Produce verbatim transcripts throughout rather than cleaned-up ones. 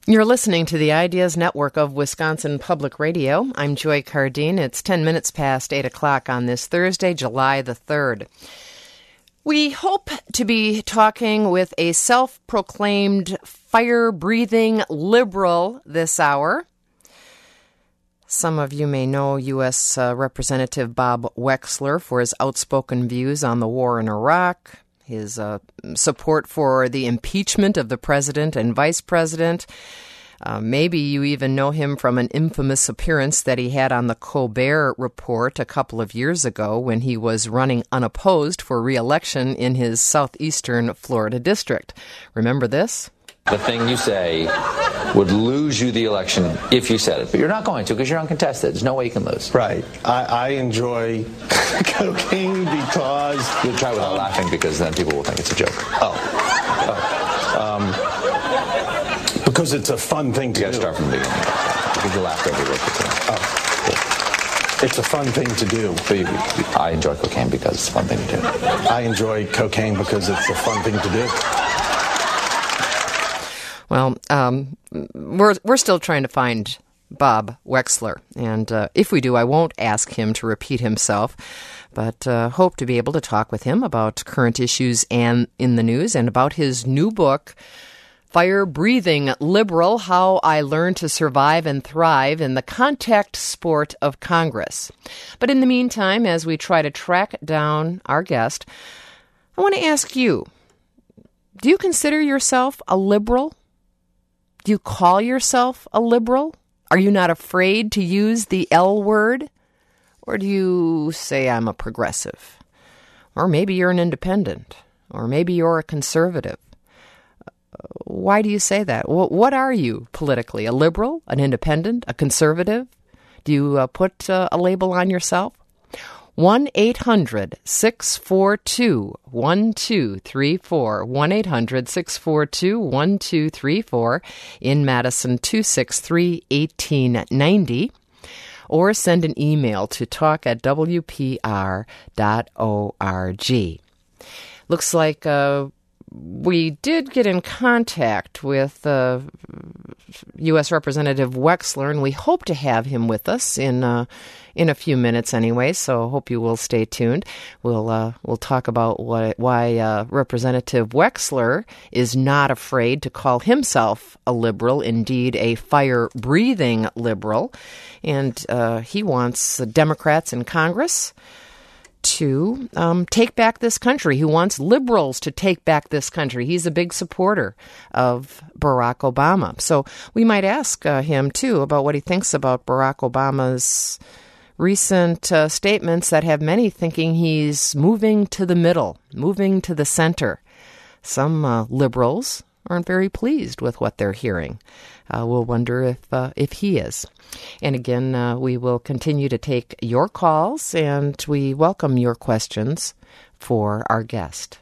You're listening to the Ideas Network of Wisconsin Public Radio. I'm Joy Cardine. It's ten minutes past eight o'clock on this Thursday, July the third. We hope to be talking with a self-proclaimed fire-breathing liberal this hour. Some of you may know U S Uh, Representative Bob Wexler for his outspoken views on the war in Iraq, his uh, support for the impeachment of the president and vice president. Uh, maybe you even know him from an infamous appearance that he had on the Colbert Report a couple of years ago when he was running unopposed for re-election in his southeastern Florida district. Remember this? The thing you say would lose you the election if you said it. But you're not going to because you're uncontested. There's no way you can lose. Right. I, I enjoy cocaine because... You'll try without um, laughing because then people will think it's a joke. Oh. oh. Um, because it's a fun thing to you do. You got to start from the beginning. Because you laughed every word you said. Oh. Cool. It's a fun thing to do. So you, you, I enjoy cocaine because it's a fun thing to do. I enjoy cocaine because it's a fun thing to do. Well, um, we're we're still trying to find Bob Wexler, and uh, if we do, I won't ask him to repeat himself, but uh, hope to be able to talk with him about current issues and in the news and about his new book, Fire-Breathing Liberal, How I Learned to Survive and Thrive in the Contact Sport of Congress. But in the meantime, as we try to track down our guest, I want to ask you, do you consider yourself a liberal? Do you call yourself a liberal? Are you not afraid to use the L word? Or do you say I'm a progressive? Or maybe you're an independent. Or maybe you're a conservative. Why do you say that? What are you politically? A liberal? An independent? A conservative? Do you uh, put uh, a label on yourself? one eight hundred six four two one two three four, one eight hundred six four two one two three four, in Madison two six three, one eight nine zero, or send an email to talk at w p r dot org. Looks like uh, we did get in contact with uh, U S Representative Wexler, and we hope to have him with us in uh, in a few minutes anyway, so hope you will stay tuned. We'll uh, we'll talk about what, why uh, Representative Wexler is not afraid to call himself a liberal, indeed a fire-breathing liberal, and uh, he wants Democrats in Congress to um, take back this country. He wants liberals to take back this country. He's a big supporter of Barack Obama. So we might ask uh, him, too, about what he thinks about Barack Obama's recent uh, statements that have many thinking he's moving to the middle, moving to the center. Some uh, liberals aren't very pleased with what they're hearing. Uh, we'll wonder if uh, if he is. And again, uh, we will continue to take your calls, and we welcome your questions for our guest.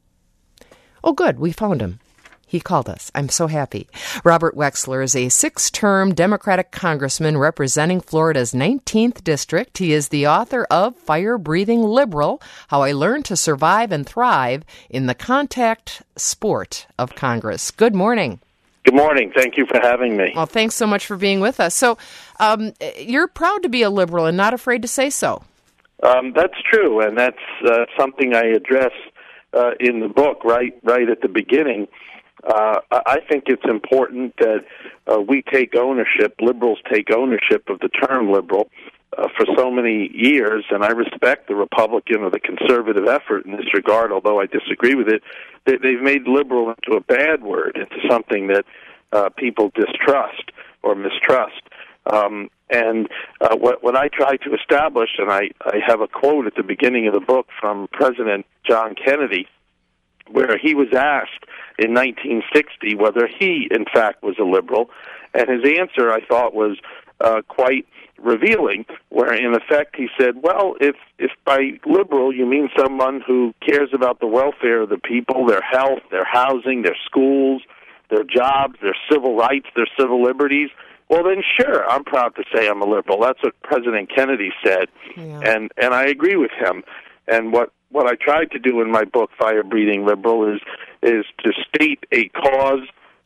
Oh, good. We found him. He called us. I'm so happy. Robert Wexler is a six-term Democratic congressman representing Florida's nineteenth district. He is the author of Fire-Breathing Liberal, How I Learned to Survive and Thrive in the Contact Sport of Congress. Good morning. Good morning. Thank you for having me. Well, thanks so much for being with us. So um, you're proud to be a liberal and not afraid to say so. Um, that's true, and that's uh, something I address uh, in the book right, right at the beginning. Uh, I think it's important that uh, we take ownership, liberals take ownership of the term liberal uh, for so many years, and I respect the Republican or the conservative effort in this regard, although I disagree with it. They, they've made liberal into a bad word, into something that uh, people distrust or mistrust. Um, and uh, what, what I try to establish, and I, I have a quote at the beginning of the book from President John Kennedy, where he was asked in nineteen sixty whether he, in fact, was a liberal, and his answer, I thought, was uh, quite revealing, where, in effect, he said, well, if, if by liberal you mean someone who cares about the welfare of the people, their health, their housing, their schools, their jobs, their civil rights, their civil liberties, well, then sure, I'm proud to say I'm a liberal. That's what President Kennedy said, yeah. and, and I agree with him. And what What I tried to do in my book, Fire Breathing Liberal, is is to state a cause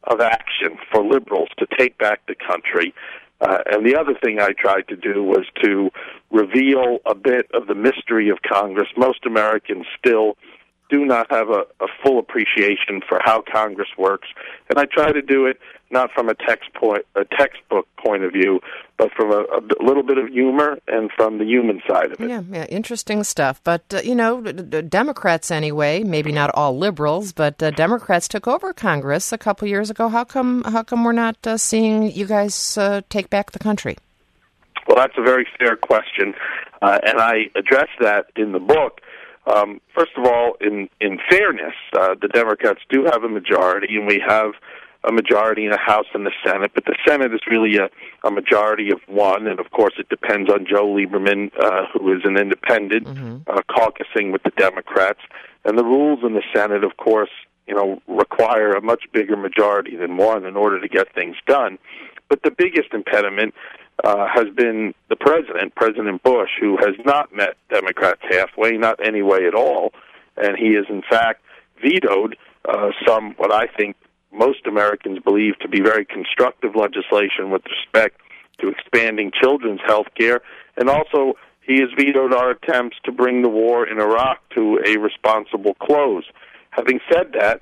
of action for liberals to take back the country. Uh, and the other thing I tried to do was to reveal a bit of the mystery of Congress. Most Americans still do not have a, a full appreciation for how Congress works, and I try to do it not from a text point, a textbook point of view, but from a, a little bit of humor and from the human side of it. Yeah, yeah, interesting stuff. But, uh, you know, d- d- Democrats anyway, maybe not all liberals, but uh, Democrats took over Congress a couple years ago. How come How come we're not uh, seeing you guys uh, take back the country? Well, that's a very fair question, uh, and I address that in the book. Um, first of all, in, in fairness, uh, the Democrats do have a majority, and we have a majority in the House and the Senate, but the Senate is really a, a majority of one, and of course it depends on Joe Lieberman, uh, who is an independent, mm-hmm. uh, caucusing with the Democrats. And the rules in the Senate, of course, you know, require a much bigger majority than one in order to get things done. But the biggest impediment uh, has been the president, President Bush, who has not met Democrats halfway, not any way at all, and he has in fact vetoed uh, some, what I think, most Americans believe to be very constructive legislation with respect to expanding children's health care, and also he has vetoed our attempts to bring the war in Iraq to a responsible close. Having said that,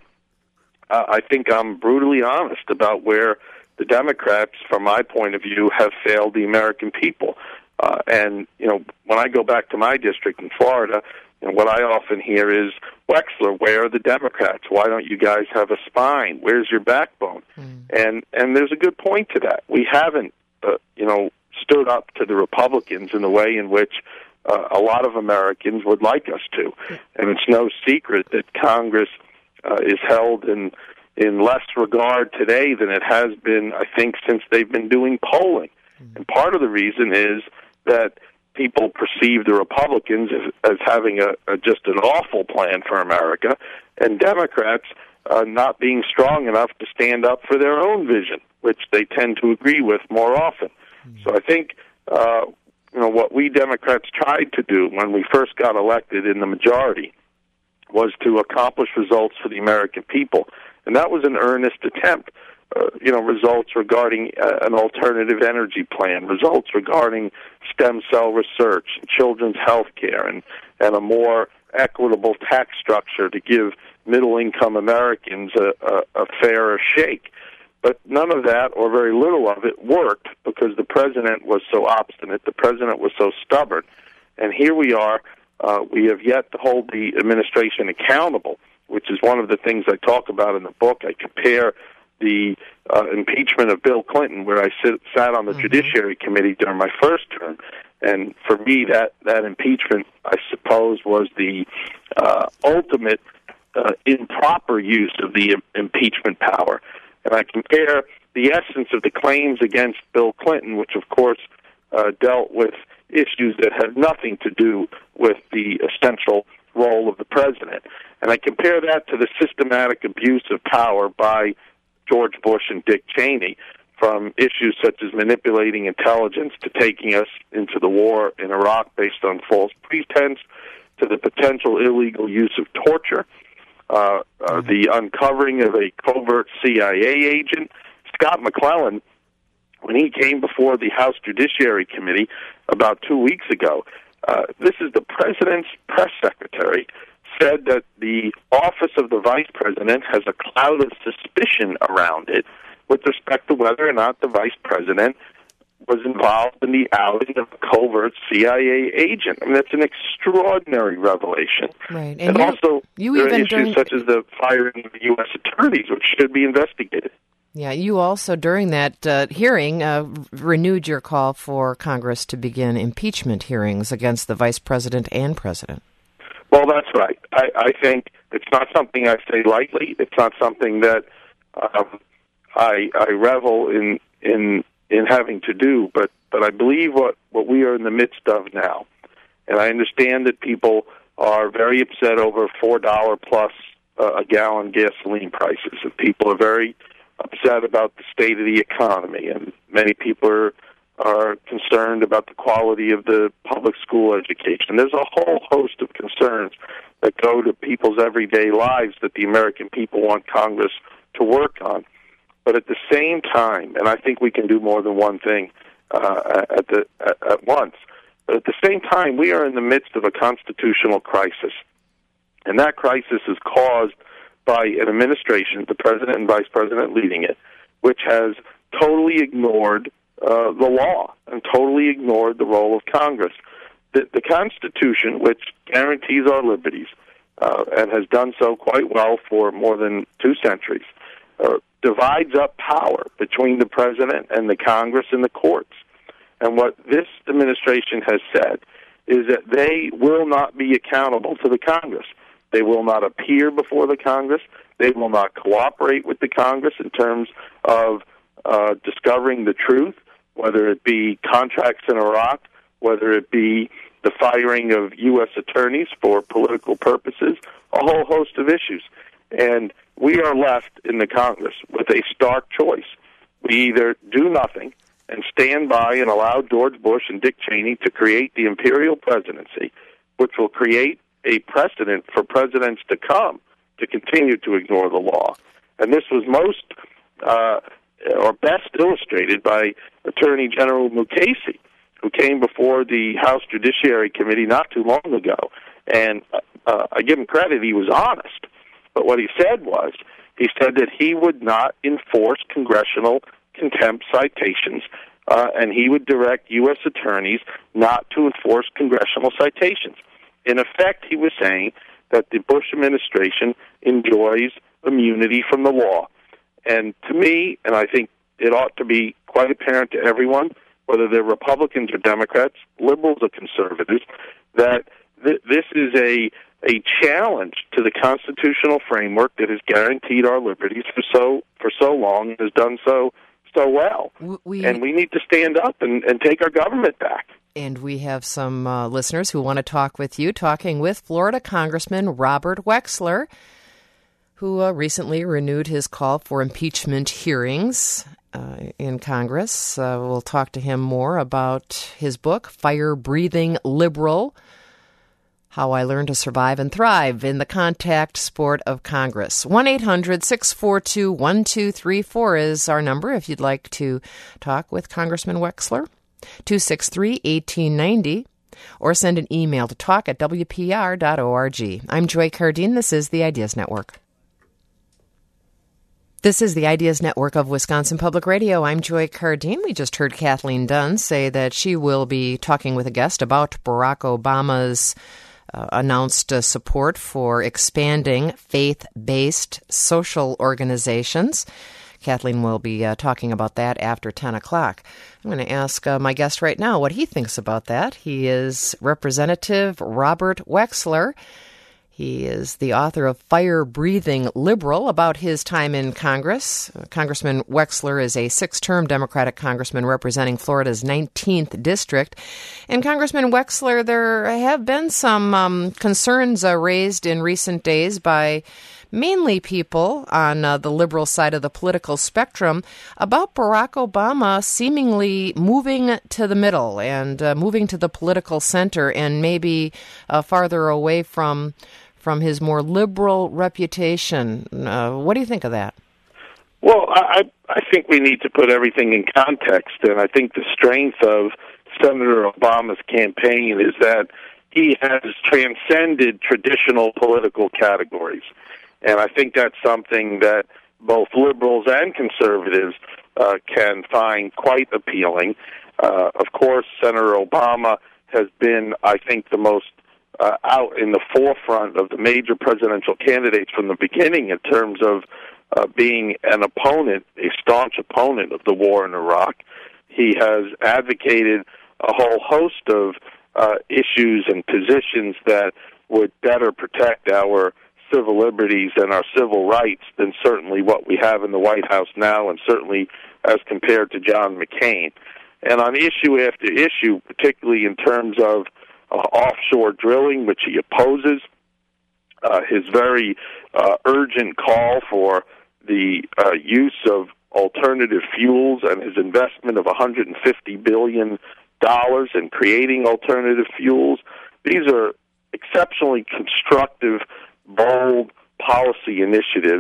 uh, I think I'm brutally honest about where the Democrats, from my point of view, have failed the American people. Uh, and, you know, when I go back to my district in Florida, and what I often hear is, Wexler, where are the Democrats? Why don't you guys have a spine? Where's your backbone? Mm. And and there's a good point to that. We haven't, uh, you know, stood up to the Republicans in the way in which uh, a lot of Americans would like us to. And it's no secret that Congress uh, is held in in less regard today than it has been, I think, since they've been doing polling. Mm. And part of the reason is that people perceive the Republicans as, as having a, a just an awful plan for America, and Democrats uh, not being strong enough to stand up for their own vision, which they tend to agree with more often. Mm-hmm. So I think uh, you know what we Democrats tried to do when we first got elected in the majority was to accomplish results for the American people, and that was an earnest attempt. Uh, you know, results regarding uh, an alternative energy plan, results regarding stem cell research, and children's health care, and, and a more equitable tax structure to give middle-income Americans a, a, a fairer shake. But none of that, or very little of it, worked because the president was so obstinate, the president was so stubborn. And here we are, uh, we have yet to hold the administration accountable, which is one of the things I talk about in the book. I compare the uh, impeachment of Bill Clinton, where I sit, sat on the mm-hmm. Judiciary Committee during my first term. And for me, that, that impeachment, I suppose, was the uh, ultimate uh, improper use of the im- impeachment power. And I compare the essence of the claims against Bill Clinton, which, of course, uh, dealt with issues that had nothing to do with the essential role of the president. And I compare that to the systematic abuse of power by George Bush and Dick Cheney, from issues such as manipulating intelligence to taking us into the war in Iraq based on false pretense, to the potential illegal use of torture, uh, uh, the uncovering of a covert C I A agent. Scott McClellan, when he came before the House Judiciary Committee about two weeks ago, uh, this is the president's press secretary, said that the office of the vice president has a cloud of suspicion around it with respect to whether or not the vice president was involved in the outing of a covert C I A agent. I mean, that's an extraordinary revelation. Right. And, and you, also, you there even are issues during... such as the firing of the U S attorneys, which should be investigated. Yeah, you also, during that uh, hearing, uh, renewed your call for Congress to begin impeachment hearings against the vice president and president. Well, that's right. I, I think it's not something I say lightly. It's not something that um, I, I revel in in in having to do. But but I believe what, what we are in the midst of now, and I understand that people are very upset over four dollar plus uh, a gallon gasoline prices, and people are very upset about the state of the economy, and many people are. are concerned about the quality of the public school education. There's a whole host of concerns that go to people's everyday lives that the American people want Congress to work on. But at the same time, and I think we can do more than one thing uh, at, the, at, at once, but at the same time, we are in the midst of a constitutional crisis. And that crisis is caused by an administration, the president and vice president leading it, which has totally ignored uh, the law and totally ignored the role of Congress. The, the Constitution, which guarantees our liberties, uh, and has done so quite well for more than two centuries, uh, divides up power between the president and the Congress and the courts. And what this administration has said is that they will not be accountable to the Congress. They will not appear before the Congress. They will not cooperate with the Congress in terms of uh, discovering the truth, whether it be contracts in Iraq, whether it be the firing of U S attorneys for political purposes, a whole host of issues. And we are left in the Congress with a stark choice. We either do nothing and stand by and allow George Bush and Dick Cheney to create the imperial presidency, which will create a precedent for presidents to come to continue to ignore the law. And this was most uh, or best illustrated by Attorney General Mukasey, who came before the House Judiciary Committee not too long ago. And uh, I give him credit, he was honest. But what he said was, he said that he would not enforce congressional contempt citations, uh, and he would direct U S attorneys not to enforce congressional citations. In effect, he was saying that the Bush administration enjoys immunity from the law. And to me, and I think it ought to be quite apparent to everyone, whether they're Republicans or Democrats, liberals or conservatives, that th- this is a a challenge to the constitutional framework that has guaranteed our liberties for so for so long and has done so so well. We, and we need to stand up and, and take our government back. And we have some uh, listeners who want to talk with you, talking with Florida Congressman Robert Wexler, who uh, recently renewed his call for impeachment hearings uh, in Congress. Uh, we'll talk to him more about his book, Fire-Breathing Liberal, How I Learned to Survive and Thrive in the Contact Sport of Congress. one eight hundred six four two one two three four is our number if you'd like to talk with Congressman Wexler. two six three, one eight nine zero, or send an email to talk at w p r dot org. I'm Joy Cardine. This is the Ideas Network. This is the Ideas Network of Wisconsin Public Radio. I'm Joy Cardine. We just heard Kathleen Dunn say that she will be talking with a guest about Barack Obama's uh, announced uh, support for expanding faith-based social organizations. Kathleen will be uh, talking about that after ten o'clock. I'm going to ask uh, my guest right now what he thinks about that. He is Representative Robert Wexler. He is the author of Fire-Breathing Liberal, about his time in Congress. Uh, Congressman Wexler is a six-term Democratic congressman representing Florida's nineteenth district. And Congressman Wexler, there have been some um, concerns uh, raised in recent days by mainly people on uh, the liberal side of the political spectrum about Barack Obama seemingly moving to the middle and uh, moving to the political center and maybe uh, farther away from from his more liberal reputation. Uh, what do you think of that? Well, I, I think we need to put everything in context, and I think the strength of Senator Obama's campaign is that he has transcended traditional political categories. And I think that's something that both liberals and conservatives uh, can find quite appealing. Uh, of course, Senator Obama has been, I think, the most uh, out in the forefront of the major presidential candidates from the beginning in terms of uh, being an opponent, a staunch opponent of the war in Iraq. He has advocated a whole host of uh, issues and positions that would better protect our civil liberties and our civil rights than certainly what we have in the White House now, and certainly as compared to John McCain. And on issue after issue, particularly in terms of uh, offshore drilling, which he opposes, uh, his very uh, urgent call for the uh, use of alternative fuels and his investment of one hundred fifty billion dollars in creating alternative fuels, these are exceptionally constructive, bold policy initiatives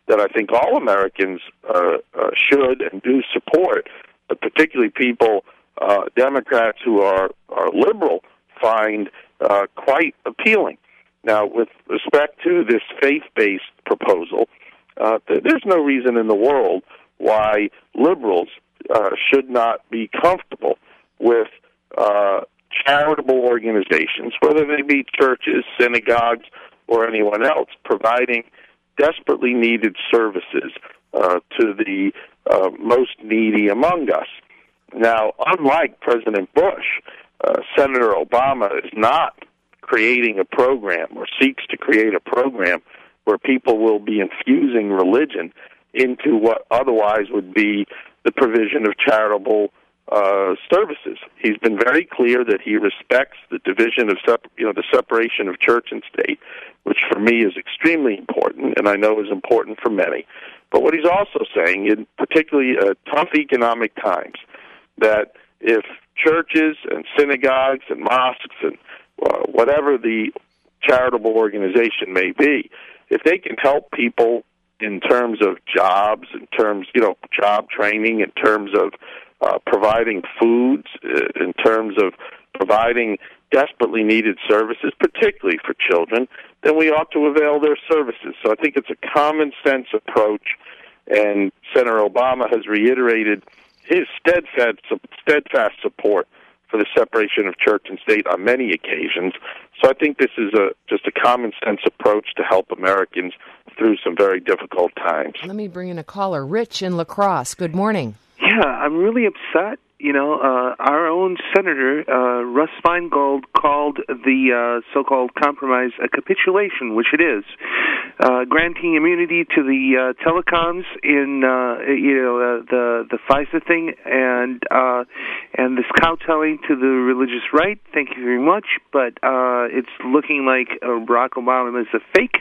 that I think all Americans uh, uh, should and do support, but particularly people, uh, Democrats who are, are liberal, find uh, quite appealing. Now, with respect to this faith-based proposal, uh, th- there's no reason in the world why liberals uh, should not be comfortable with uh, charitable organizations, whether they be churches, synagogues, or anyone else, providing desperately needed services uh, to the uh, most needy among us. Now, unlike President Bush, uh, Senator Obama is not creating a program or seeks to create a program where people will be infusing religion into what otherwise would be the provision of charitable uh, services. He's been very clear that he respects the division of, sep- you know, the separation of church and state, which for me is extremely important, and I know is important for many. But what he's also saying, in particularly uh, tough economic times, that if churches and synagogues and mosques and uh, whatever the charitable organization may be, if they can help people in terms of jobs, in terms, you know, job training, in terms of uh, providing foods, uh, in terms of providing desperately needed services, particularly for children, then we ought to avail their services. So I think it's a common sense approach, and Senator Obama has reiterated his steadfast, steadfast support for the separation of church and state on many occasions. So I think this is a just a common sense approach to help Americans through some very difficult times. Let me bring in a caller. Rich in La Crosse. Good morning. Yeah, I'm really upset. You know, uh, our own Senator, uh, Russ Feingold, called the uh, so-called compromise a capitulation, which it is, uh, granting immunity to the uh, telecoms in, uh, you know, uh, the the FISA thing, and uh, and this kowtowing to the religious right. Thank you very much, but uh, it's looking like uh, Barack Obama is a fake,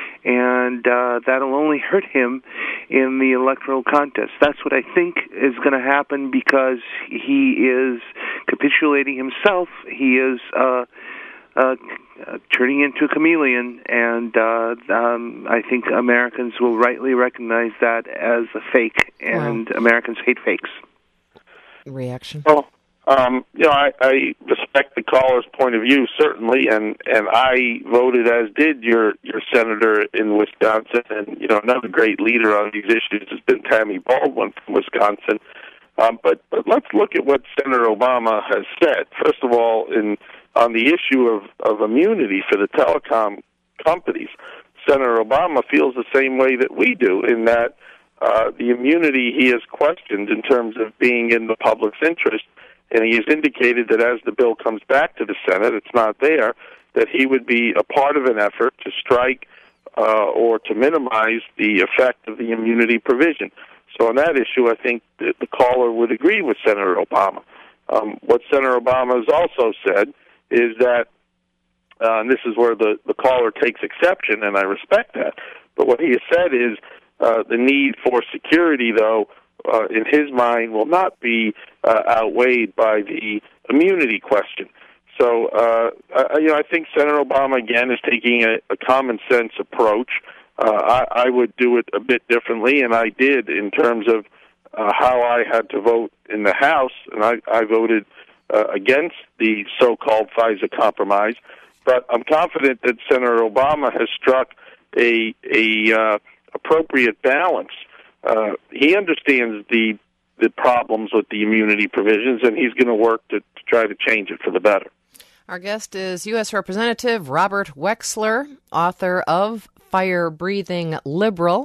and uh, that'll only hurt him in the electoral contest. That's what I think is going to happen, because he is capitulating himself. He is uh, uh, turning into a chameleon, and uh, um, I think Americans will rightly recognize that as a fake, and wow. Americans hate fakes. Reaction? Well, Um, you know, I, I respect the caller's point of view, certainly, and, and I voted, as did your, your senator in Wisconsin, and, you know, another great leader on these issues has been Tammy Baldwin from Wisconsin. Um, but, but let's look at what Senator Obama has said. First of all, in on the issue of, of immunity for the telecom companies, Senator Obama feels the same way that we do, in that uh, the immunity he has questioned in terms of being in the public's interest. And he has indicated that as the bill comes back to the Senate, it's not there, that he would be a part of an effort to strike uh, or to minimize the effect of the immunity provision. So on that issue, I think the, the caller would agree with Senator Obama. Um, what Senator Obama has also said is that, uh, and this is where the, the caller takes exception, and I respect that, but what he has said is uh, the need for security, though, Uh, in his mind, will not be uh, outweighed by the immunity question. So, uh, I, you know, I think Senator Obama, again, is taking a, a common sense approach. Uh, I, I would do it a bit differently, and I did in terms of uh, how I had to vote in the House, and I, I voted uh, against the so-called FISA compromise. But I'm confident that Senator Obama has struck a, a uh, appropriate balance. Uh, he understands the the problems with the immunity provisions, and he's going to work to, to try to change it for the better. Our guest is U S Representative Robert Wexler, author of Fire Breathing Liberal.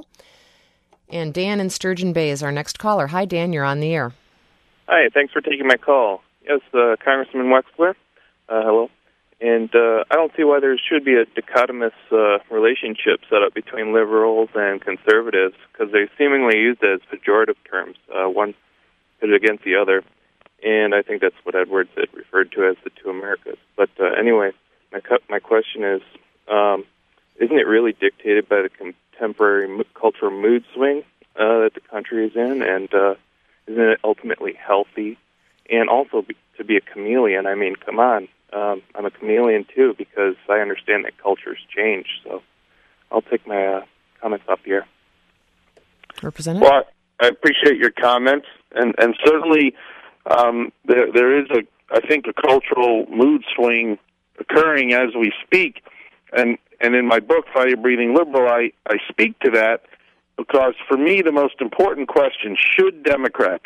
And Dan in Sturgeon Bay is our next caller. Hi, Dan, you're on the air. Hi, thanks for taking my call. Yes, uh, Congressman Wexler. Uh, hello. And uh, I don't see why there should be a dichotomous uh, relationship set up between liberals and conservatives, because they seemingly use it as pejorative terms, uh, one pitted against the other. And I think that's what Edwards had referred to as the two Americas. But uh, anyway, my cu- my question is, um, isn't it really dictated by the contemporary mo- cultural mood swing uh, that the country is in? And uh, isn't it ultimately healthy? And also be, to be a chameleon, I mean, come on. Um, I'm a chameleon, too, because I understand that cultures change. So I'll take my uh, comments off the air. Representative? Well, I appreciate your comments, and, and certainly um, there, there is, a, I think, a cultural mood swing occurring as we speak. And, and in my book, Fire Breathing Liberal, I, I speak to that because, for me, the most important question, should Democrats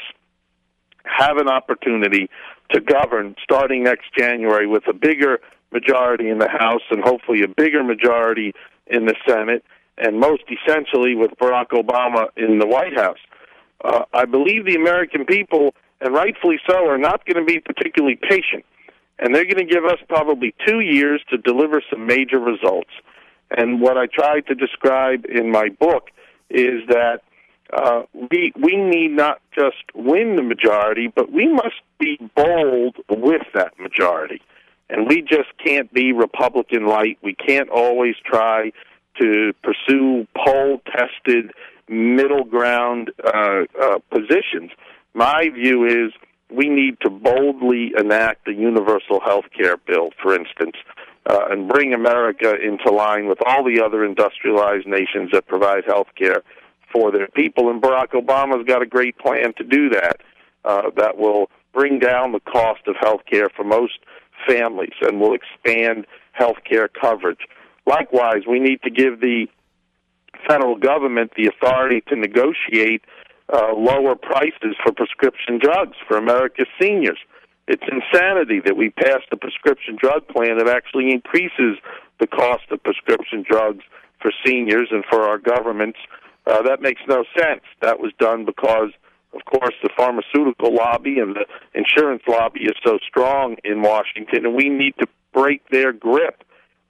have an opportunity to govern starting next January with a bigger majority in the House and hopefully a bigger majority in the Senate, and most essentially with Barack Obama in the White House? Uh, I believe the American people, and rightfully so, are not going to be particularly patient. And they're going to give us probably two years to deliver some major results. And what I tried to describe in my book is that uh, we we need not just win the majority, but we must be bold with that majority. And we just can't be Republican light. We can't always try to pursue poll-tested, middle-ground uh, uh, positions. My view is we need to boldly enact a universal health care bill, for instance, uh, and bring America into line with all the other industrialized nations that provide health care for their people. And Barack Obama's got a great plan to do that, uh, that will bring down the cost of health care for most families and will expand health care coverage. Likewise, we need to give the federal government the authority to negotiate uh, lower prices for prescription drugs for America's seniors. It's insanity that we passed a prescription drug plan that actually increases the cost of prescription drugs for seniors and for our governments. Uh, that makes no sense. That was done because, of course, the pharmaceutical lobby and the insurance lobby is so strong in Washington, and we need to break their grip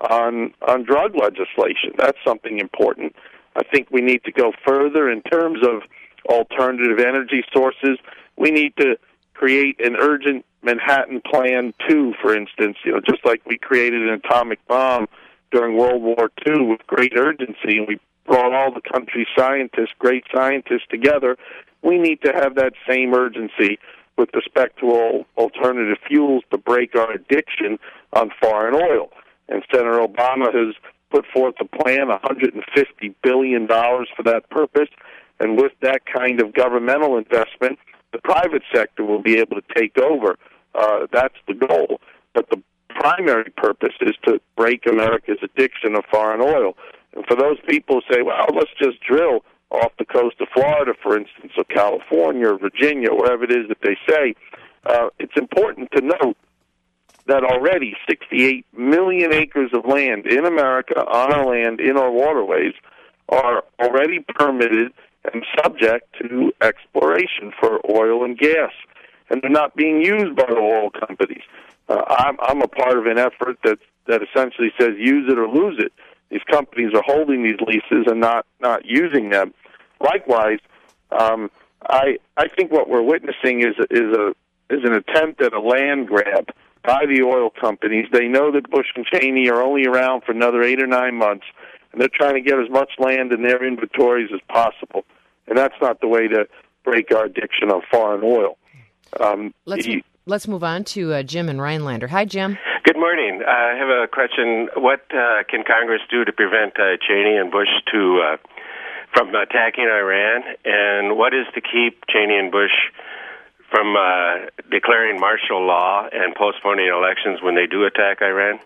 on on drug legislation. That's something important. I think we need to go further in terms of alternative energy sources. We need to create an urgent Manhattan Plan two, for instance, you know, just like we created an atomic bomb during World War Two with great urgency, and we brought all the country's scientists, great scientists together. We need to have that same urgency with respect to all alternative fuels to break our addiction on foreign oil. And Senator Obama has put forth a plan, one hundred fifty billion dollars for that purpose. And with that kind of governmental investment, the private sector will be able to take over. Uh, that's the goal. But the primary purpose is to break America's addiction of foreign oil. And for those people who say, well, let's just drill off the coast of Florida, for instance, or California or Virginia, wherever it is that they say, uh, it's important to note that already sixty-eight million acres of land in America, on our land, in our waterways, are already permitted and subject to exploration for oil and gas. And they're not being used by the oil companies. Uh, I'm, I'm a part of an effort that, that essentially says use it or lose it. These companies are holding these leases and not, not using them. Likewise, um, I I think what we're witnessing is is a is an attempt at a land grab by the oil companies. They know that Bush and Cheney are only around for another eight or nine months, and they're trying to get as much land in their inventories as possible. And that's not the way to break our addiction on foreign oil. Um, let's the, let's move on to uh, Jim and Rhinelander. Hi, Jim. Good morning. Uh, I have a question. What uh, can Congress do to prevent uh, Cheney and Bush to uh, from attacking Iran? And what is to keep Cheney and Bush from uh, declaring martial law and postponing elections when they do attack Iran?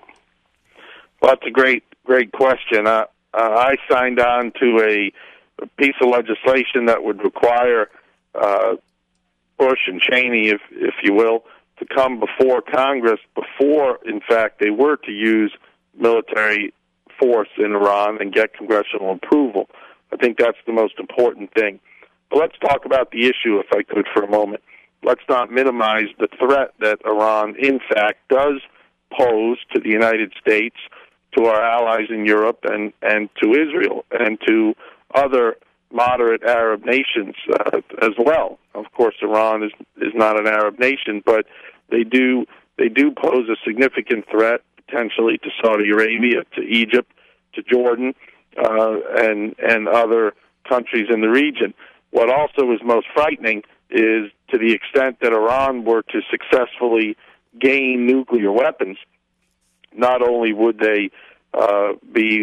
Well, that's a great, great question. Uh, uh, I signed on to a, a piece of legislation that would require uh, Bush and Cheney, if if you will, to come before Congress before, in fact, they were to use military force in Iran and get congressional approval. I think that's the most important thing. But let's talk about the issue, if I could, for a moment. Let's not minimize the threat that Iran, in fact, does pose to the United States, to our allies in Europe, and, and to Israel, and to other moderate Arab nations uh, as well. Of course, Iran is is not an Arab nation, but they do they do pose a significant threat potentially to Saudi Arabia, to Egypt, to Jordan, uh, and and other countries in the region. What also is most frightening is to the extent that Iran were to successfully gain nuclear weapons, not only would they uh, be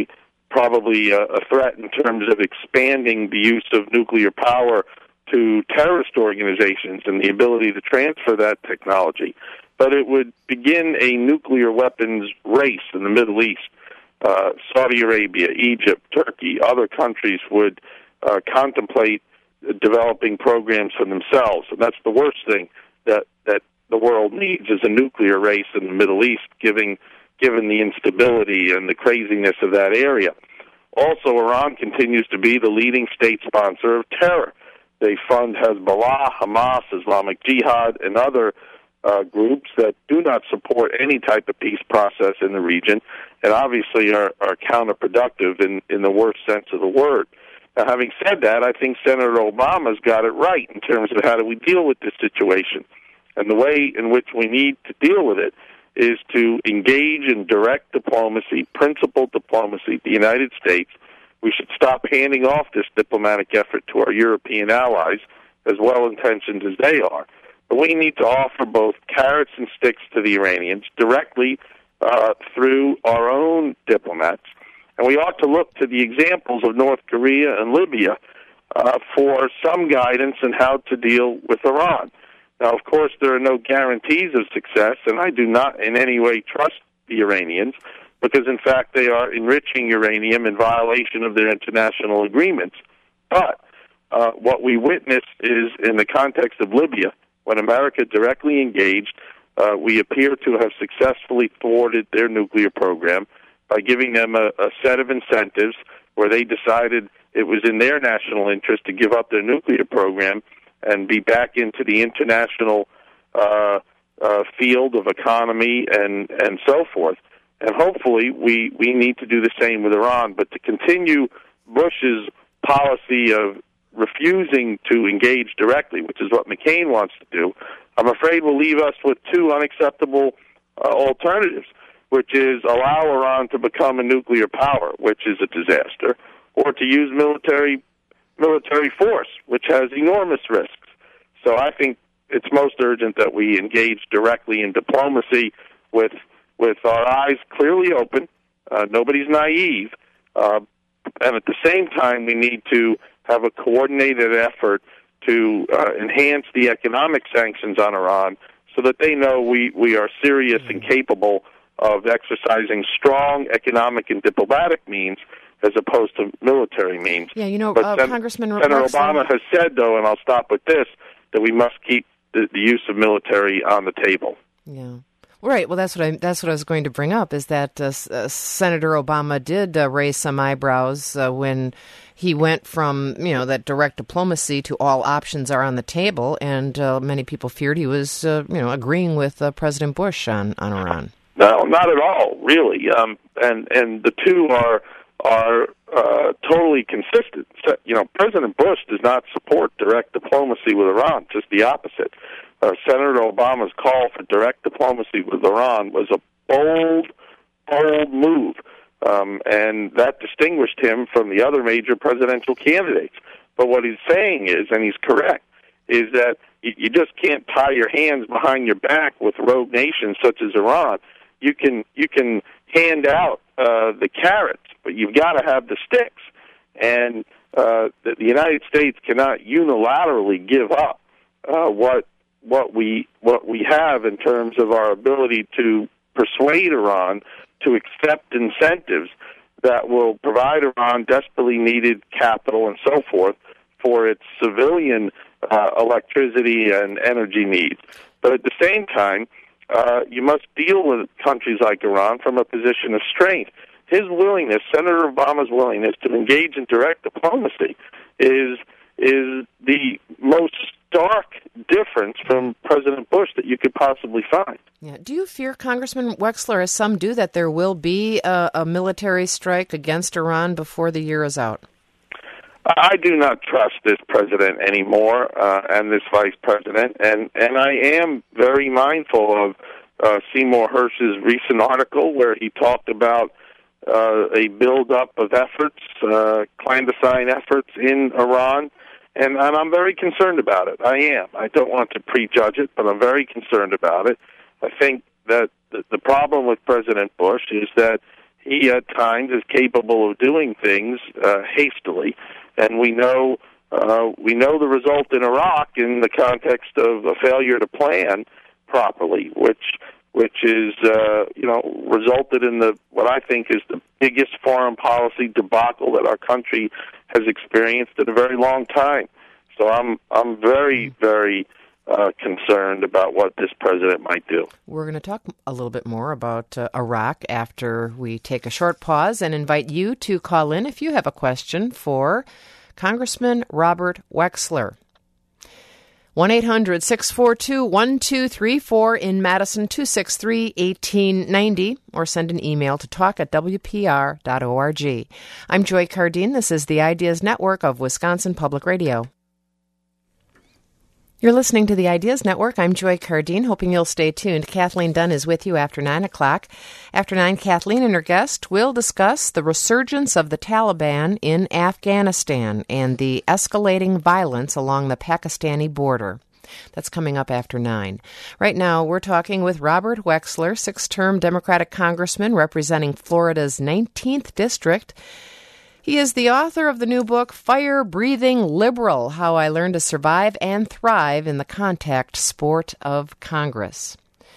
probably a, a threat in terms of expanding the use of nuclear power to terrorist organizations and the ability to transfer that technology. But it would begin a nuclear weapons race in the Middle East. Uh, Saudi Arabia, Egypt, Turkey, other countries would uh, contemplate developing programs for themselves. And that's the worst thing that, that the world needs is a nuclear race in the Middle East, given, given the instability and the craziness of that area. Also, Iran continues to be the leading state sponsor of terror. They fund Hezbollah, Hamas, Islamic Jihad, and other uh, groups that do not support any type of peace process in the region, and obviously are, are counterproductive in, in the worst sense of the word. Now, having said that, I think Senator Obama's got it right in terms of how do we deal with this situation. And the way in which we need to deal with it is to engage in direct diplomacy, principled diplomacy, the United States. We should stop handing off this diplomatic effort to our European allies, as well-intentioned as they are. But we need to offer both carrots and sticks to the Iranians directly uh, through our own diplomats. And we ought to look to the examples of North Korea and Libya uh, for some guidance in how to deal with Iran. Now, of course, there are no guarantees of success, and I do not in any way trust the Iranians, because, in fact, they are enriching uranium in violation of their international agreements. But uh, what we witnessed is, in the context of Libya, when America directly engaged, uh, we appear to have successfully thwarted their nuclear program by giving them a, a set of incentives where they decided it was in their national interest to give up their nuclear program and be back into the international uh, uh, field of economy and, and so forth. And hopefully we, we need to do the same with Iran. But to continue Bush's policy of refusing to engage directly, which is what McCain wants to do, I'm afraid will leave us with two unacceptable uh, alternatives, which is allow Iran to become a nuclear power, which is a disaster, or to use military military force, which has enormous risks. So I think it's most urgent that we engage directly in diplomacy with with our eyes clearly open. Uh, nobody's naive. Uh, and at the same time, we need to have a coordinated effort to uh, enhance the economic sanctions on Iran so that they know we, we are serious and capable of exercising strong economic and diplomatic means as opposed to military means. Yeah, you know, but uh, Sen- Congressman Senator Wexler Obama has said, though, and I'll stop with this, that we must keep the, the use of military on the table. Yeah. Right. Well, that's what I that's what I was going to bring up, is that uh, uh, Senator Obama did uh, raise some eyebrows uh, when he went from, you know, that direct diplomacy to all options are on the table, and uh, many people feared he was, uh, you know, agreeing with uh, President Bush on, on Iran. No, not at all, really. Um, and and the two are are uh, totally consistent. So, you know, President Bush does not support direct diplomacy with Iran; just the opposite. Uh, Senator Obama's call for direct diplomacy with Iran was a bold, bold move, um, and that distinguished him from the other major presidential candidates. But what he's saying is, and he's correct, is that you, you just can't tie your hands behind your back with rogue nations such as Iran. You can you can hand out uh, the carrots, but you've got to have the sticks. And uh, the, the United States cannot unilaterally give up uh, what what we what we have in terms of our ability to persuade Iran to accept incentives that will provide Iran desperately needed capital and so forth for its civilian uh, electricity and energy needs. But at the same time, uh, you must deal with countries like Iran from a position of strength. His willingness, Senator Obama's willingness to engage in direct diplomacy is is the most stark difference from President Bush that you could possibly find. Yeah. Do you fear, Congressman Wexler, as some do, that there will be a, a military strike against Iran before the year is out? I do not trust this president anymore, uh, and this vice president, and, and I am very mindful of uh, Seymour Hersh's recent article where he talked about uh, a buildup of efforts, uh, clandestine efforts in Iran. And, and I'm very concerned about it. I am. I don't want to prejudge it, but I'm very concerned about it. I think that the, the problem with President Bush is that he at times is capable of doing things uh, hastily, and we know uh, we know the result in Iraq in the context of a failure to plan properly, which which is uh, you know resulted in the what I think is the biggest foreign policy debacle that our country has experienced in a very long time. So I'm I'm very very uh, concerned about what this president might do. We're going to talk a little bit more about uh, Iraq after we take a short pause and invite you to call in if you have a question for Congressman Robert Wexler. one eight hundred six four two one two three four in Madison, two six three one eight nine zero, or send an email to talk at w p r dot org. I'm Joy Cardine. This is the Ideas Network of Wisconsin Public Radio. You're listening to the Ideas Network. I'm Joy Cardine, hoping you'll stay tuned. Kathleen Dunn is with you after nine o'clock. After nine, Kathleen and her guest will discuss the resurgence of the Taliban in Afghanistan and the escalating violence along the Pakistani border. That's coming up after nine. Right now, we're talking with Robert Wexler, six-term Democratic congressman representing Florida's nineteenth District. He is the author of the new book, Fire-Breathing Liberal, How I Learned to Survive and Thrive in the Contact Sport of Congress.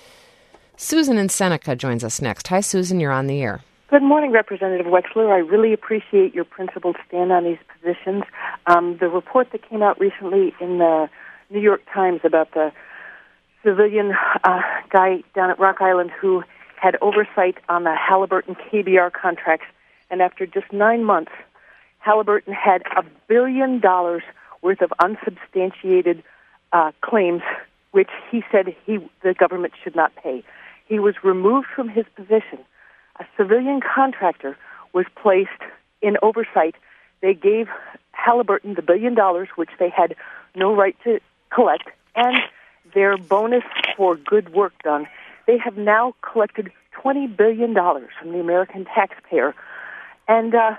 Susan in Seneca joins us next. Hi, Susan, you're on the air. Good morning, Representative Wexler. I really appreciate your principled stand on these positions. Um, the report that came out recently in the New York Times about the civilian uh, guy down at Rock Island who had oversight on the Halliburton K B R contracts, and after just nine months, Halliburton had a billion dollars worth of unsubstantiated uh, claims, which he said he the government should not pay. He was removed from his position. A civilian contractor was placed in oversight. They gave Halliburton the billion dollars, which they had no right to collect, and their bonus for good work done. They have now collected twenty billion dollars from the American taxpayer. And uh,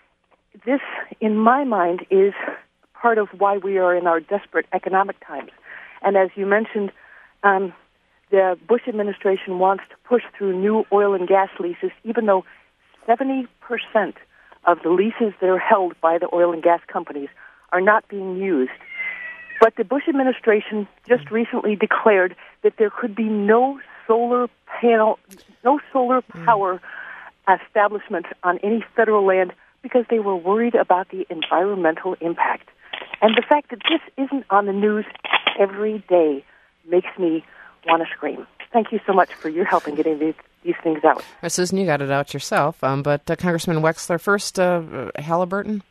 this, in my mind, is part of why we are in our desperate economic times. And as you mentioned, um, the Bush administration wants to push through new oil and gas leases, even though seventy percent of the leases that are held by the oil and gas companies are not being used. But the Bush administration just recently declared that there could be no solar panel, no solar power establishments on any federal land because they were worried about the environmental impact. And the fact that this isn't on the news every day makes me want to scream. Thank you so much for your help in getting these, these things out. Uh, Susan, you got it out yourself. Um, but uh, Congressman Wexler, first, uh, uh, Halliburton?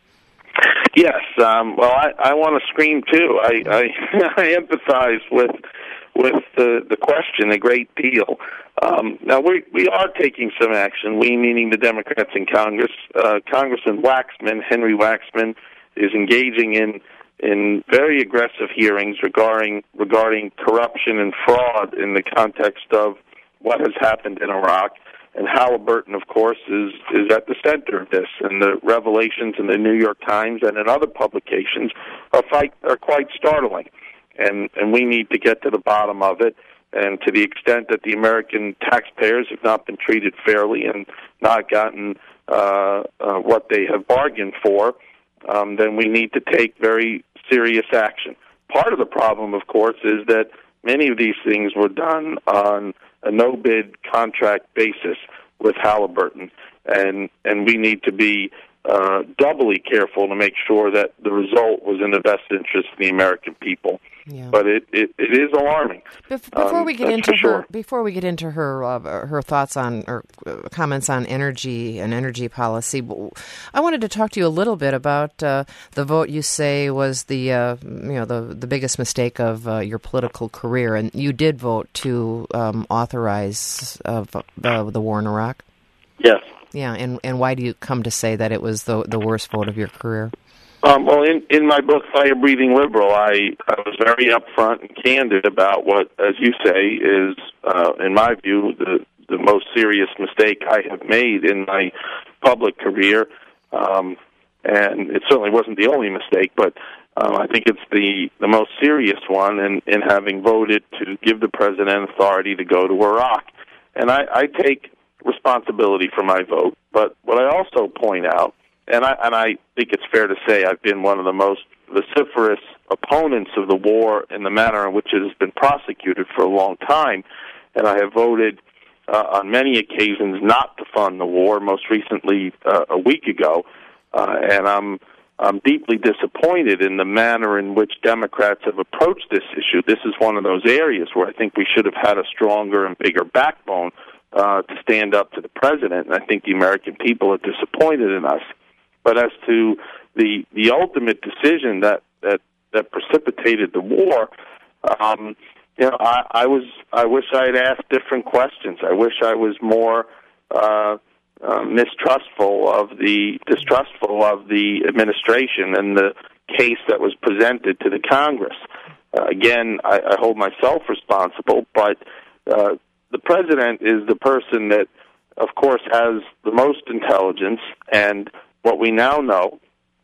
Yes. Um, well, I, I want to scream, too. I, I, I empathize with with the, the question a great deal. Um, now, we we are taking some action, we meaning the Democrats in Congress. Uh, Congressman Waxman, Henry Waxman, is engaging in in very aggressive hearings regarding regarding corruption and fraud in the context of what has happened in Iraq. And Halliburton, of course, is, is at the center of this. And the revelations in the New York Times and in other publications are, fight, are quite startling. And, and we need to get to the bottom of it. And to the extent that the American taxpayers have not been treated fairly and not gotten uh, uh, what they have bargained for, um, then we need to take very serious action. Part of the problem, of course, is that many of these things were done on a no-bid contract basis with Halliburton, and and we need to be uh, doubly careful to make sure that the result was in the best interest of the American people. Yeah. But it, it, it is alarming. Before um, we get into her, sure. before we get into her uh, her thoughts on or uh, comments on energy and energy policy, I wanted to talk to you a little bit about uh, the vote you say was the uh, you know the the biggest mistake of uh, your political career, and you did vote to um, authorize uh, the the war in Iraq. Yes. Yeah, and and why do you come to say that it was the the worst vote of your career? Um, well, in, in my book, Fire Breathing Liberal, I, I was very upfront and candid about what, as you say, is, uh, in my view, the, the most serious mistake I have made in my public career. Um, and it certainly wasn't the only mistake, but um, I think it's the, the most serious one in, in having voted to give the president authority to go to Iraq. And I, I take responsibility for my vote. But what I also point out, and I, and I think it's fair to say I've been one of the most vociferous opponents of the war in the manner in which it has been prosecuted for a long time, and I have voted uh, on many occasions not to fund the war, most recently uh, a week ago, uh, and I'm I'm deeply disappointed in the manner in which Democrats have approached this issue. This is one of those areas where I think we should have had a stronger and bigger backbone uh, to stand up to the president, and I think the American people are disappointed in us. But as to the the ultimate decision that, that, that precipitated the war, um, you know, I, I was I wish I had asked different questions. I wish I was more uh, uh, mistrustful of the distrustful of the administration and the case that was presented to the Congress. Uh, again, I, I hold myself responsible, but uh, the president is the person that, of course, has the most intelligence, and what we now know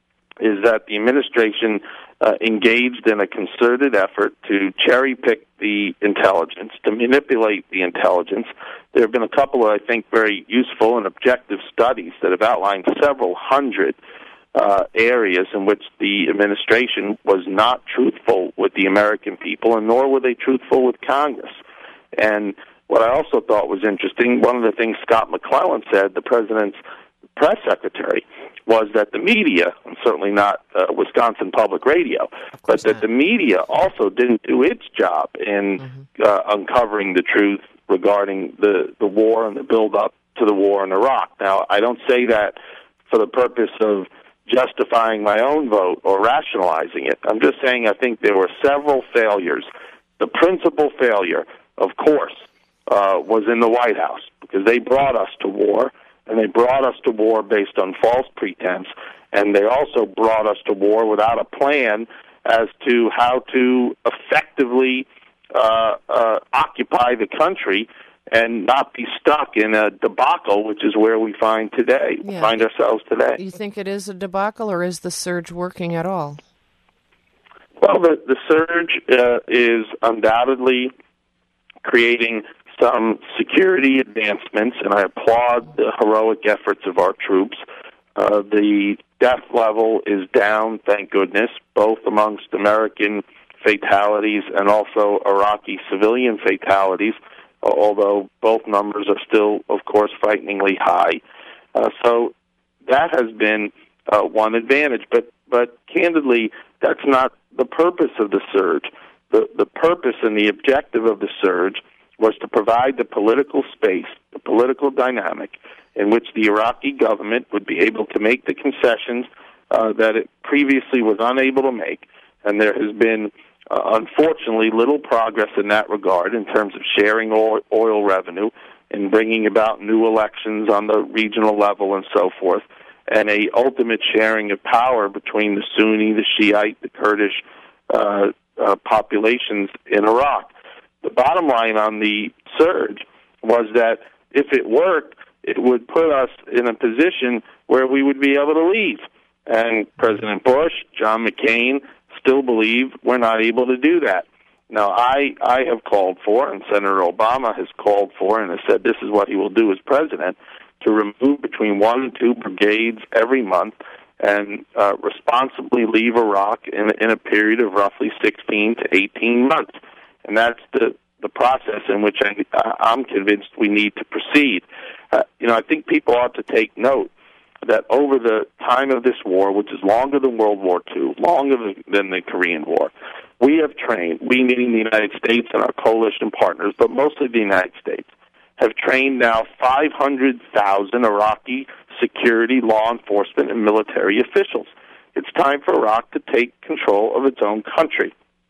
is that the administration uh, engaged in a concerted effort to cherry-pick the intelligence, to manipulate the intelligence. There have been a couple of, I think, very useful and objective studies that have outlined several hundred uh, areas in which the administration was not truthful with the American people, and nor were they truthful with Congress. And what I also thought was interesting, one of the things Scott McClellan said, the president's press secretary, was that the media, and certainly not uh, Wisconsin Public Radio, but that not. the media also didn't do its job in mm-hmm. uh, uncovering the truth regarding the, the war and the build-up to the war in Iraq. Now, I don't say that for the purpose of justifying my own vote or rationalizing it. I'm just saying I think there were several failures. The principal failure, of course, uh, was in the White House, because they brought us to war, and they brought us to war based on false pretense, and they also brought us to war without a plan as to how to effectively uh, uh, occupy the country and not be stuck in a debacle, which is where we find today, yeah. find ourselves today. You think it is a debacle, or is the surge working at all? Well, the, the surge uh, is undoubtedly creating some security advancements, and I applaud the heroic efforts of our troops. Uh, the death level is down, thank goodness, both amongst American fatalities and also Iraqi civilian fatalities, although both numbers are still, of course, frighteningly high. Uh, so that has been uh, one advantage. But, but candidly, that's not the purpose of the surge. The, the purpose and the objective of the surge was to provide the political space, the political dynamic, in which the Iraqi government would be able to make the concessions uh, that it previously was unable to make. And there has been, uh, unfortunately, little progress in that regard in terms of sharing oil, oil revenue and bringing about new elections on the regional level and so forth, and a ultimate sharing of power between the Sunni, the Shiite, the Kurdish uh, uh, populations in Iraq. The bottom line on the surge was that if it worked, it would put us in a position where we would be able to leave. And President Bush, John McCain, still believe we're not able to do that. Now, I, I have called for, and Senator Obama has called for, and has said this is what he will do as president, to remove between one and two brigades every month and uh, responsibly leave Iraq in, in a period of roughly sixteen to eighteen months. And that's the, the process in which I, I'm convinced we need to proceed. Uh, you know, I think people ought to take note that over the time of this war, which is longer than World War Two, longer than the Korean War, we have trained, we meaning the United States and our coalition partners, but mostly the United States, have trained now five hundred thousand Iraqi security, law enforcement, and military officials. It's time for Iraq to take control of its own country.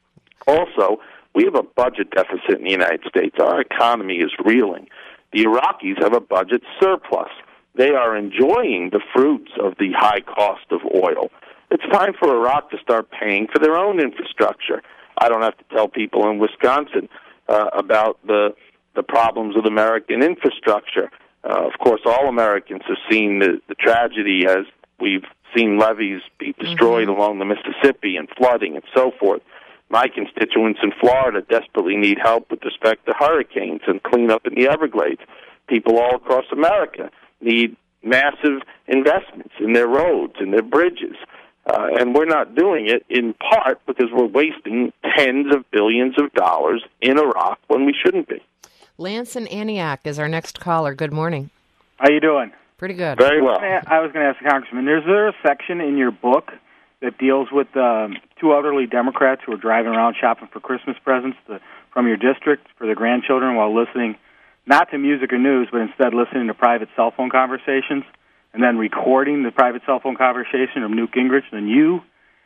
Also, we have a budget deficit in the United States. Our economy is reeling. The Iraqis have a budget surplus. They are enjoying the fruits of the high cost of oil. It's time for Iraq to start paying for their own infrastructure. I don't have to tell people in Wisconsin uh, about the the problems with American infrastructure. Uh, of course, all Americans have seen the, the tragedy as we've seen levees be destroyed mm-hmm. along the Mississippi and flooding and so forth. My constituents in Florida desperately need help with respect to hurricanes and cleanup in the Everglades. people all across America need massive investments in their roads and their bridges. Uh, and we're not doing it in part because we're wasting tens of billions of dollars in Iraq when we shouldn't be. Lance in Antioch is our next caller. Good morning. How you doing? Pretty good. Very well. I was going to ask the Congressman, is there a section in your book that deals with um, two elderly Democrats who are driving around shopping for Christmas presents to, from your district for their grandchildren while listening, not to music or news, but instead listening to private cell phone conversations, and then recording the private cell phone conversation of Newt Gingrich, and you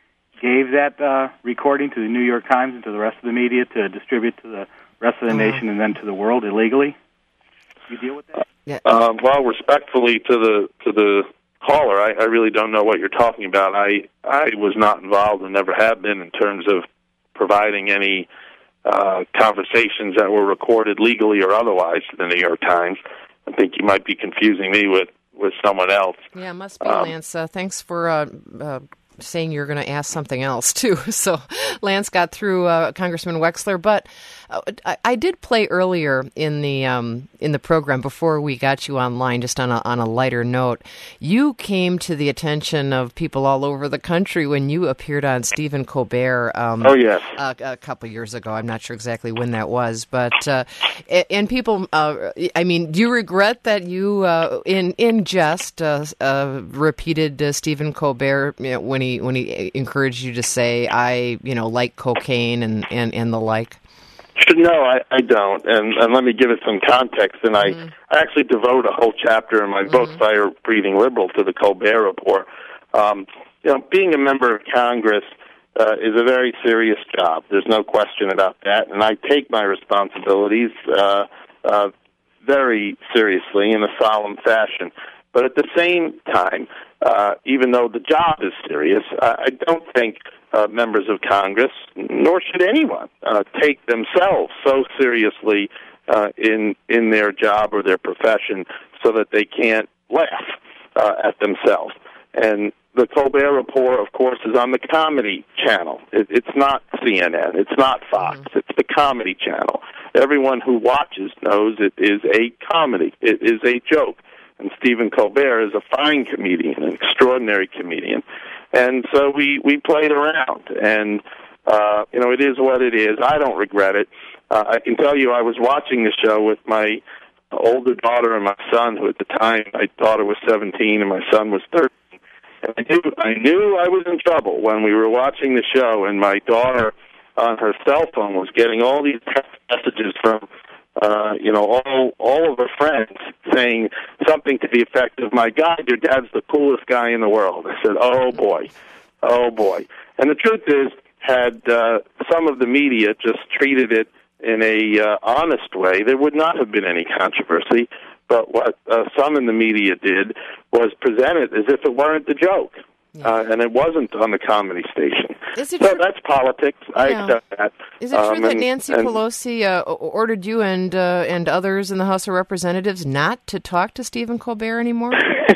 gave that uh, recording to the New York Times and to the rest of the media to distribute to the rest of the uh-huh. nation and then to the world illegally? You deal with that? Yeah. Um, well, respectfully to the to the caller, I, I really don't know what you're talking about. I I was not involved and never have been in terms of providing any uh, conversations that were recorded legally or otherwise to the New York Times. I think you might be confusing me with, with someone else. Yeah, it must be, um, Lance. Uh, thanks for uh, uh, saying you're going to ask something else, too. So Lance got through uh, Congressman Wexler. But uh, I, I did play earlier in the um, in the program before we got you online, just on a, on a lighter note. You came to the attention of people all over the country when you appeared on Stephen Colbert. Um, oh, yes. A, a couple years ago. I'm not sure exactly when that was. But, uh, and people, uh, I mean, do you regret that you, uh, in, in jest, uh, uh, repeated uh, Stephen Colbert you know, when he when he encouraged you to say, I, you know, like cocaine and, and, and the like? No, I, I don't, and, and let me give it some context. And I, mm-hmm. I actually devote a whole chapter in my mm-hmm. book, Fire Breathing Liberal, to the Colbert Report. Um, you know, being a member of Congress uh, is a very serious job. There's no question about that, and I take my responsibilities uh, uh, very seriously in a solemn fashion. But at the same time, uh, even though the job is serious, I, I don't think Uh, members of Congress, nor should anyone, uh, take themselves so seriously uh, in in their job or their profession so that they can't laugh uh, at themselves. And the Colbert Report, of course, is on the Comedy Channel. It, it's not C N N. It's not Fox. Mm-hmm. It's the Comedy Channel. Everyone who watches knows it is a comedy. It is a joke. And Stephen Colbert is a fine comedian, an extraordinary comedian. And so we, we played around, and, uh, you know, it is what it is. I don't regret it. Uh, I can tell you I was watching the show with my older daughter and my son, who at the time, my daughter was seventeen and my son was thirteen. And I knew, I knew I was in trouble when we were watching the show, and my daughter on her cell phone was getting all these text messages from Uh, you know, all all of her friends saying something to the effect of, my God, your dad's the coolest guy in the world. I said, oh, boy, oh, boy. And the truth is, had uh, some of the media just treated it in a uh, honest way, there would not have been any controversy. But what uh, some in the media did was present it as if it weren't a joke. Yeah. Uh, and it wasn't on the comedy station. Is it so true? That's politics. I yeah. accept that. Is it true um, that and, Nancy and, Pelosi uh, ordered you and uh, and others in the House of Representatives not to talk to Stephen Colbert anymore?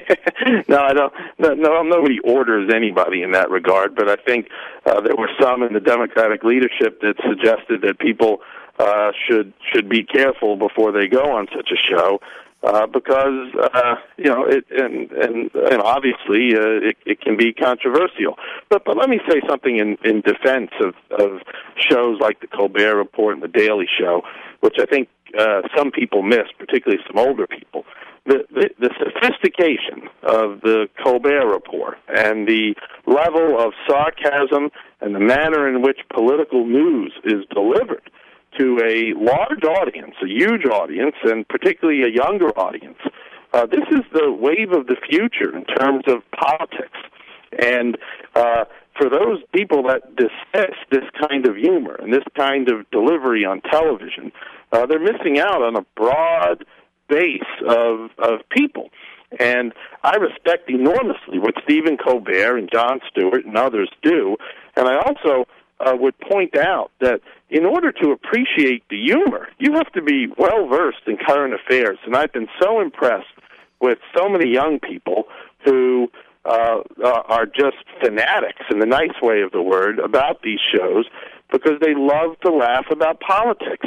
no, I don't. No, no, nobody orders anybody in that regard. But I think uh, there were some in the Democratic leadership that suggested that people uh, should should be careful before they go on such a show. Uh, because uh, you know, it, and and, and obviously uh, it, it can be controversial. But but let me say something in, in defense of, of shows like the Colbert Report and the Daily Show, which I think uh, some people miss, particularly some older people. The, the the sophistication of the Colbert Report and the level of sarcasm and the manner in which political news is delivered to a large audience, a huge audience, and particularly a younger audience. Uh, this is the wave of the future in terms of politics. And uh, for those people that dismiss this kind of humor and this kind of delivery on television, uh, they're missing out on a broad base of, of people. And I respect enormously what Stephen Colbert and Jon Stewart and others do. And I also Uh, would point out that in order to appreciate the humor, you have to be well-versed in current affairs. And I've been so impressed with so many young people who uh, are just fanatics, in the nice way of the word, about these shows because they love to laugh about politics.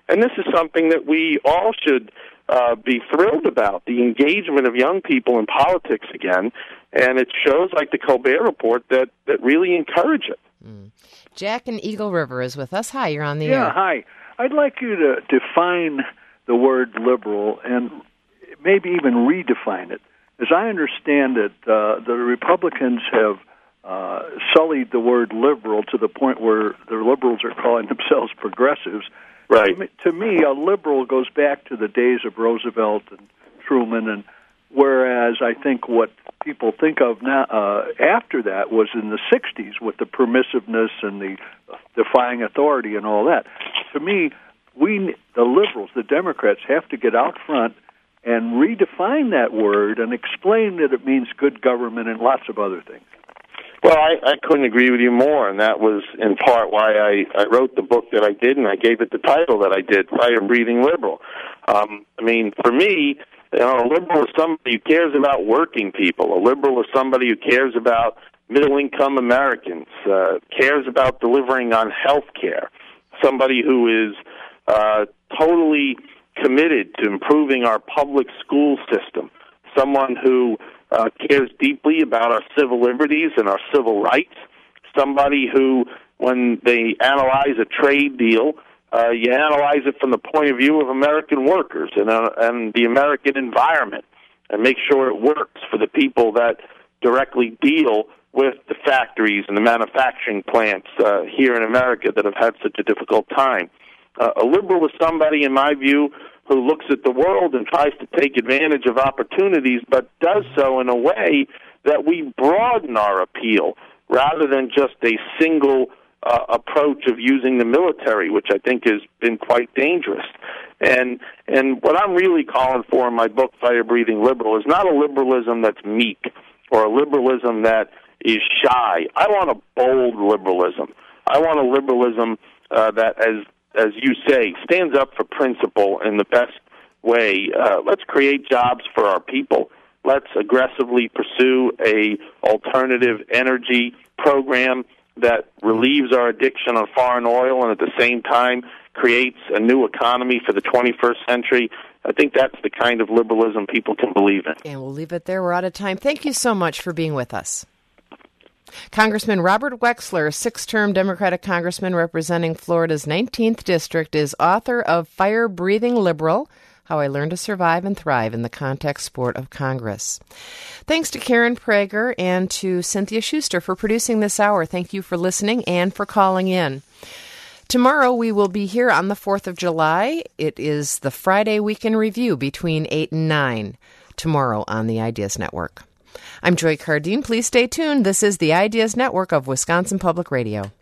And this is something that we all should uh, be thrilled about, the engagement of young people in politics again. And it shows, like the Colbert Report, that, that really encourage it. Mm. Jack in Eagle River is with us. Hi, you're on the yeah, air. Yeah, hi. I'd like you to define the word liberal and maybe even redefine it. As I understand it, uh, the Republicans have uh, sullied the word liberal to the point where the liberals are calling themselves progressives. Right. To me, to me, a liberal goes back to the days of Roosevelt and Truman, and whereas I think what people think of now uh, after that was in the sixties with the permissiveness and the defying authority and all that. To me, we, the liberals, the Democrats, have to get out front and redefine that word and explain that it means good government and lots of other things. Well, I, I couldn't agree with you more, and that was in part why I, I wrote the book that I did, and I gave it the title that I did, Fire Breathing Liberal. Um, I mean, for me, you know, a liberal is somebody who cares about working people. A liberal is somebody who cares about middle-income Americans, uh, cares about delivering on health care, somebody who is uh, totally committed to improving our public school system, someone who uh, cares deeply about our civil liberties and our civil rights, somebody who, when they analyze a trade deal, uh, you analyze it from the point of view of American workers and, uh, and the American environment and make sure it works for the people that directly deal with the factories and the manufacturing plants uh, here in America that have had such a difficult time. Uh, a liberal is somebody, in my view, who looks at the world and tries to take advantage of opportunities, but does so in a way that we broaden our appeal rather than just a single uh, approach of using the military, which I think has been quite dangerous. And and what I'm really calling for in my book, Fire Breathing Liberal, is not a liberalism that's meek or a liberalism that is shy. I want a bold liberalism. I want a liberalism uh, that, as as you say, stands up for principle in the best way. Uh, let's create jobs for our people. Let's aggressively pursue a alternative energy program that relieves our addiction on foreign oil and at the same time creates a new economy for the twenty-first century. I think that's the kind of liberalism people can believe in. And we'll leave it there. We're out of time. Thank you so much for being with us. Congressman Robert Wexler, six-term Democratic congressman representing Florida's nineteenth District, is author of Fire Breathing Liberal, How I Learned to Survive and Thrive in the Contact Sport of Congress. Thanks to Karen Prager and to Cynthia Schuster for producing this hour. Thank you for listening and for calling in. Tomorrow we will be here on the fourth of July. It is the Friday Weekend Review between eight and nine, tomorrow on the Ideas Network. I'm Joy Cardine. Please stay tuned. This is the Ideas Network of Wisconsin Public Radio.